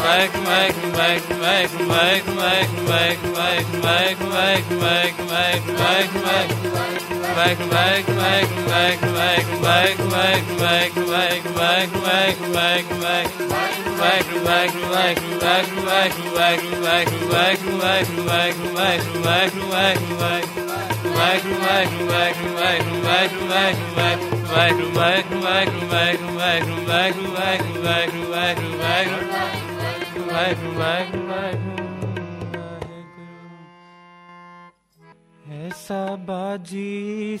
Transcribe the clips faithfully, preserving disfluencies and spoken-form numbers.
ऐसा बाजी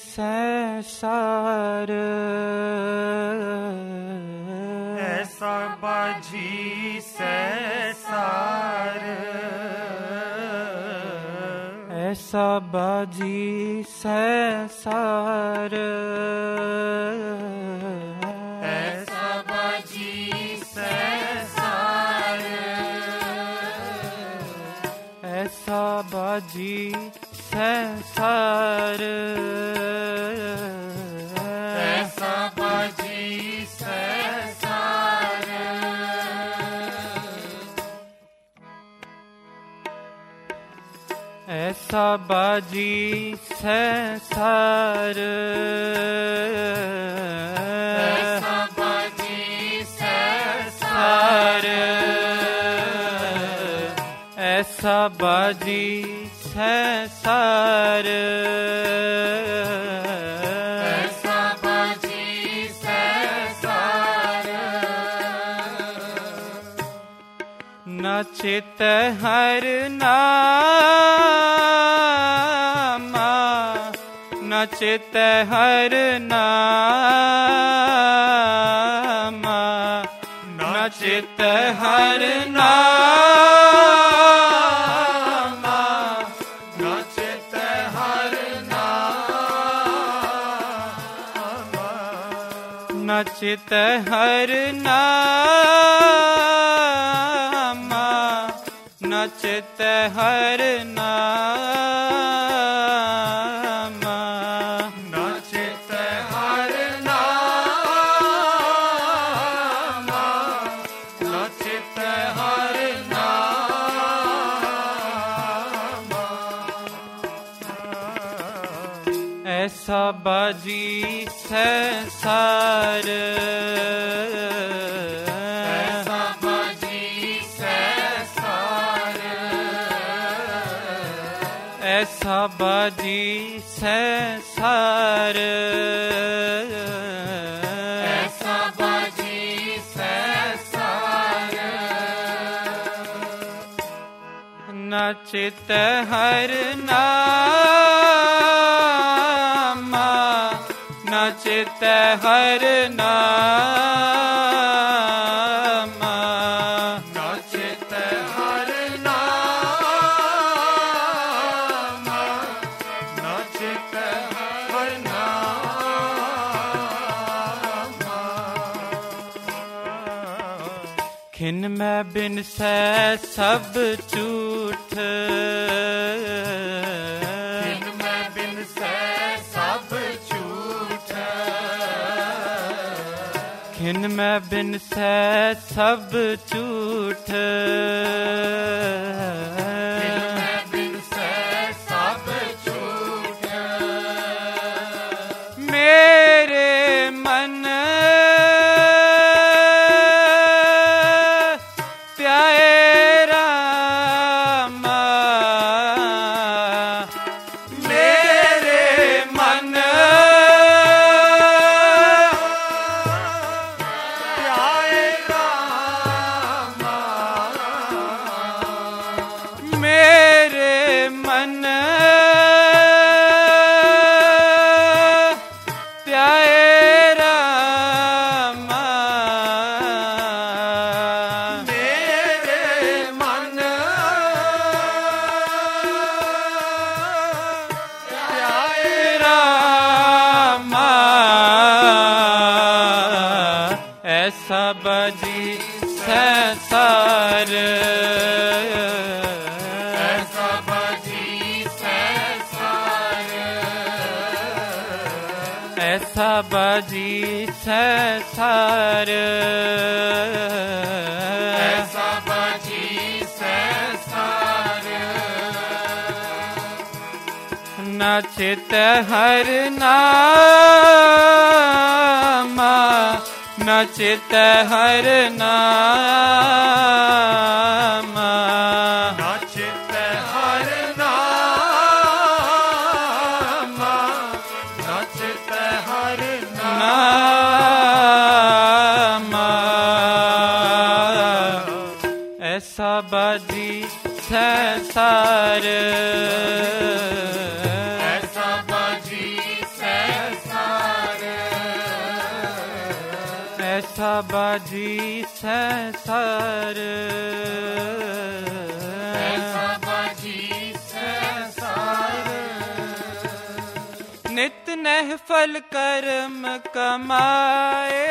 सैसार, ऐसा बाजी सैसार, ऐसा बाजी सैसार, ऐसा बाजी सैसार, ऐसा बाजी सैसार, ऐसा बाजी सैसार, ऐसा बाजी सैसार, ऐसा बाजी सैसार, ऐसा बाजी सैसार, ऐसा बाजी सैसार, नचित हर नामा, नचित हर नामा, नचित हर नामा, नचित हर नामा, नचित हर नामा, नचित हर नामा, नचित हर नामा, नचित हर नामा, ऐसा बाजी सैसार, ऐसा बाजी सैसार, ऐसा बाजी सैसार, ऐसा बाजी सैसार, नचित हर नामा, नचित हर नामा, नचित हर नामा, नचित हर नामा, खिन में बिन सै सब झूठ, खिन में बिन से सब झूठ, खिन में बिन सै सब झूठ, खिन में बिन से सब झूठ, मेरे मन प्यारे रामा, मेरे मन प्यारे रामा, मेरे मन प्यारे रामा, मेरे मन प्यारे रामा, ऐसा बाजी सैसार, ऐसा बाजी सैसार, ऐसा बाजी सैसार, ऐसा बाजी चित हर नामा, न चित हर नामा, न चित हर नामा, न चित हर नामा। ऐसा बाजी संसार, ऐसा बाजी संसार, ऐसा बाजी संसार, ऐसा बाजी संसार। नित नहफल कर्म कमाए,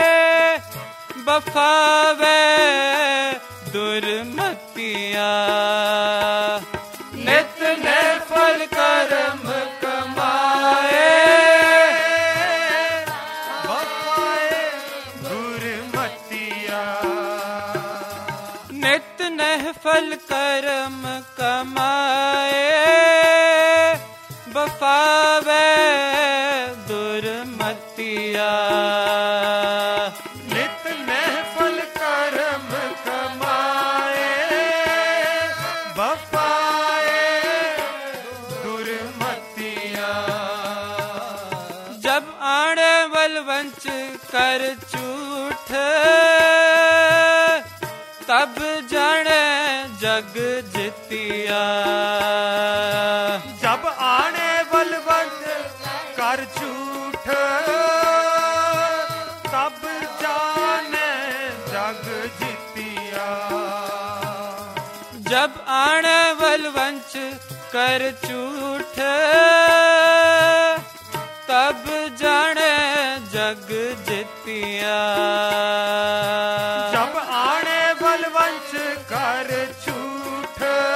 बफावे दुर्मतिया। नित नहफल कर्म कमाए, बफाए दुर्मतिया। नित नहफल कर्म कमाए, बफावे दुर्मतिया। नित महफल कर्म कमाए, बफाए दुर्मतिया। जब आणे बलवंच कर झूठ, तब जाने जग जितिया। जब आने बलवंत कर झूठ, तब जाने जग जितिया। जब आणे बलवंच कर झूठ, तब जाने जग जितिया। जब आने बलवंत कर झूठ,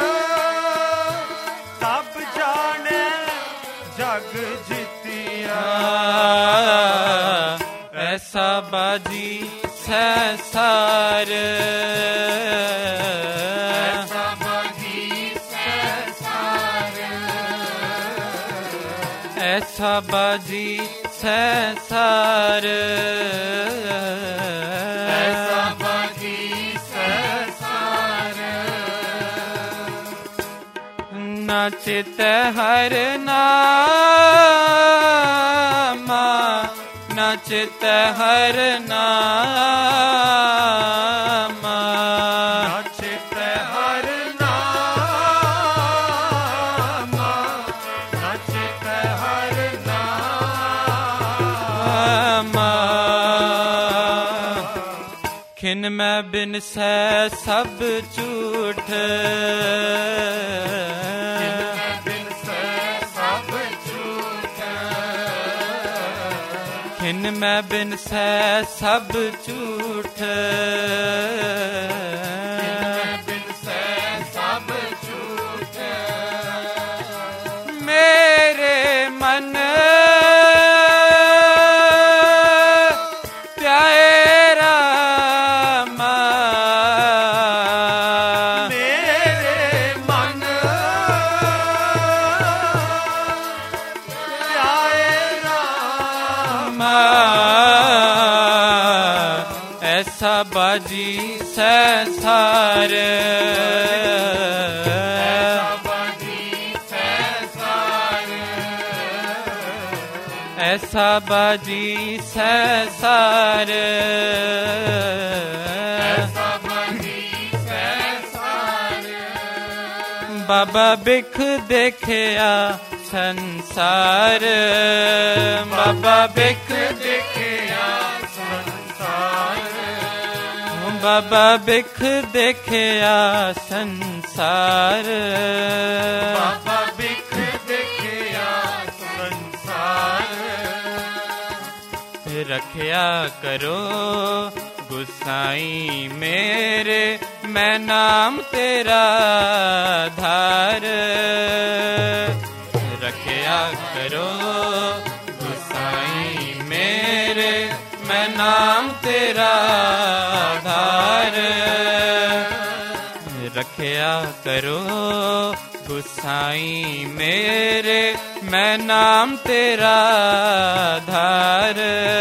तब जाने जग जितिया। ऐसा बाजी संसार, ऐसा बाजी संसार, ऐसा बाजी संसार, ऐसा बाजी संसार। न चित हर नामा, न चित हर नामा, न चित हर नामा, न चित हर नामा। खिन में बिन से सब झूठ, बिन से सब झूठ, खिन में बिन से सब झूठ। बिन से सब झूठ। मेरे मन प्यारा मा, मेरे मन प्यारे राम। ऐसा बाजी संसार, ऐसा बाजी संसार, ऐसा बाजी संसार। ऐसा बाजी संसार। बाबा बिख देखिया संसार, बाबा बिख देखिया संसार, बाबा बिख देखिया संसार। बाबा बिख देखिया संसार। रखया करो गुसाई मेरे, मैं नाम तेरा धार। रखया करो गुसाई मेरे, मैं नाम तेरा धार। रखया करो गुसाई मेरे, मैं नाम तेरा धार।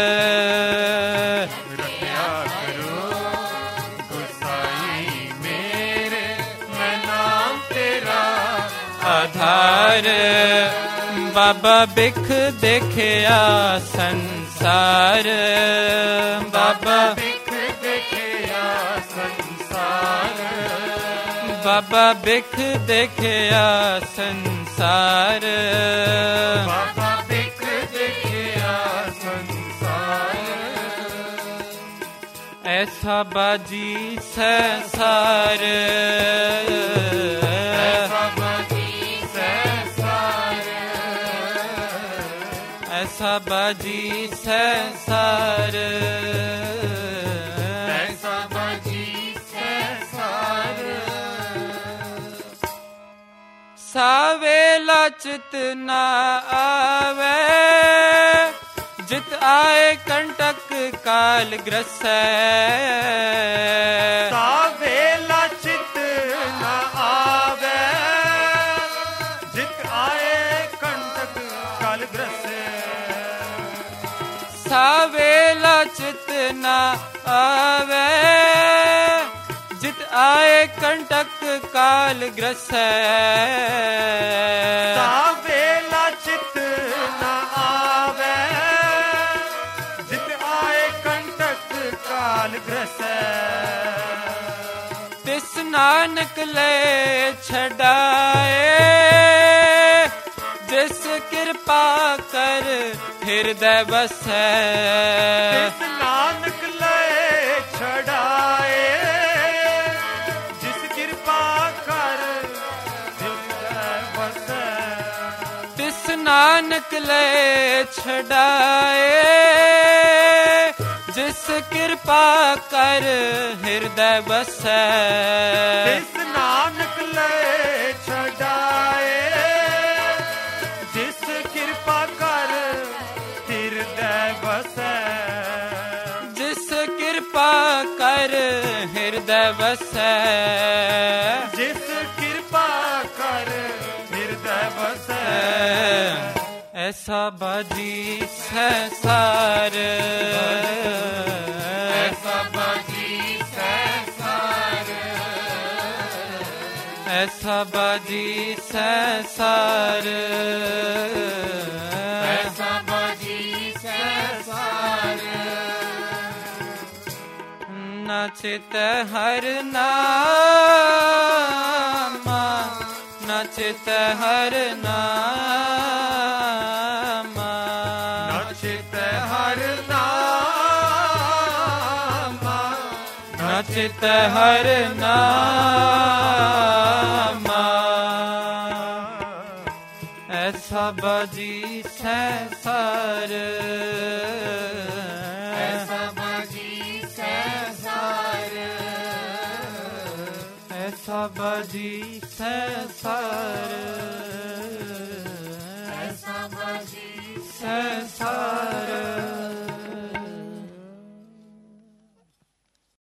रखया करो गुसाई मेरे, मैं नाम तेरा आधार। बाबा बिख देखया संसार, बाबा बिख देखया संसार, बाबा बिख देखया संसार। बाबा बिख देखया संसार। ऐसा बाजी संसार, ऐसा बाजी संसार, ऐसा बाजी संसार। ऐसा बाजी संसार। सावेला चित ना आवे, जित आए कंटक काल ग्रसै। सावेला चित न आवे, जित आए कंटक काल ग्रसे। सावेला चित ना आवे, जित आए कंटक काल ग्रसै। सावेला चित न आवे, जित आए कंटक काल ग्रसे। तिस नानक ले छड़ाए, जिस कृपा कर हृदय बसै। जिस नानक लय छड़ाए, जिस कृपा कर हृदय बसै। तिस नानक ले छड़ाए, जिस कृपा कर हृदय बसै। जिस नानक लय छड़ाए, जिस कृपा कर हृदय बसै। जिस कृपा कर हृदय बसै। जिस कृपा कर हृदय बसै। ऐसा बाजी संसार, ऐसा बाजी संसार, ऐसा बाजी संसार। ऐसा बाजी संसार। नचित हर नामा, नचित हर नामा, नचित हर नामा, नचित हर नामा। ऐसा बाजी संसार, ऐसा बाजी संसार, ऐसा बाजी संसार, ऐसा बाजी संसार।